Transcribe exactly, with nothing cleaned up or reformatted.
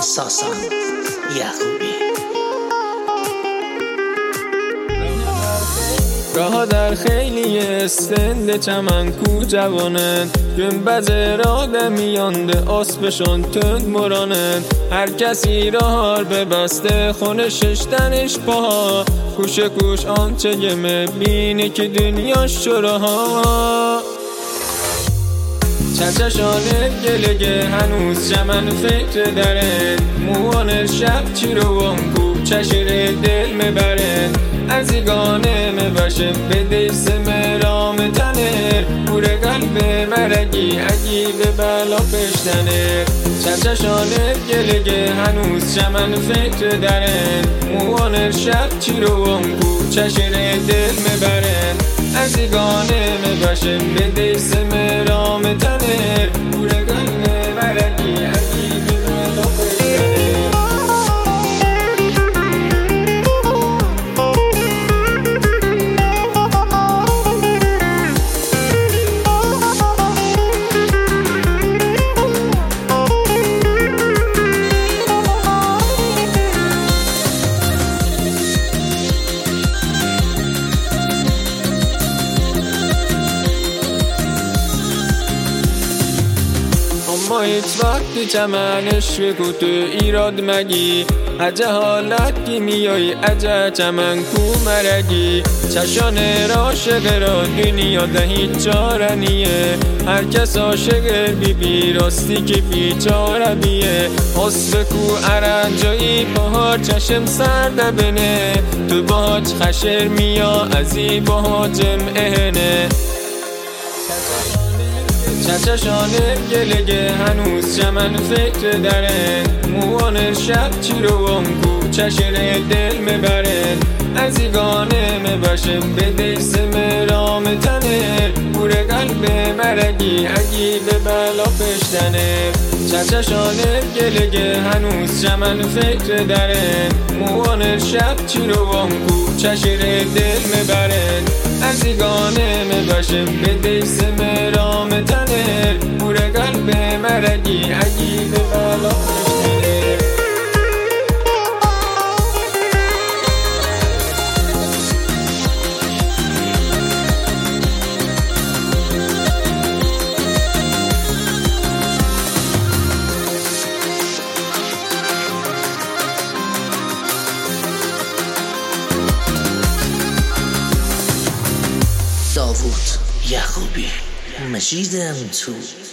ساسان یعقوبی. راه در خیلی استند چمن کو جوانند، گنبز آدمیانده آسپشان تند مرانند. هر کسی راه ببسته خونه ششتنش پاها، کوش کوش آنچه گمه بینی که دنیاش چراها. چششانه گلگه هنوز چمن فکر درند، موان شب چی رو وانکو چشر دل مبرند. ازیگانه مباشه به دیس مرام تنه، پور قلب مرگی عجیب بلا پشتنه. چششانه گلگه هنوز چمن فکر درند، موان شب چی رو وانکو چشر دل مبرند. ازیگانه مباشه به دیس مرام تنه، پور قلب مرگی عجیب بلا پشتنه. ما هیچ وقتی چمنش بگو تو ایراد مگی، عجه حالت کی میای عجه چمن کو مرگی. چشان عاشق را دنیا ده هیچ چاره نیه، هر کس عاشق بی بی راستی که بیچاره بیه. حسب کو ارنجایی باها چشم سرده بنه، تو باهاچ خشر میا ازی باها جمعهنه. چششانه گلگه هنوز چمن فکر درند، موان شب چی رو وانکو چشر دل مبرند. ازیگانه مباشه به دیس مرام تنه، پور قلب مرگی عجیب بلا پشتنه. چششانه گلگه هنوز چمن فکر درند، موان شب چی رو وانکو چشر دل مبرند. ازیگانه مباشه به دیس مرام تنه، پور قلب مرگی عجیب بلا پشتنه. داوود یعقوبی، مجید امتو.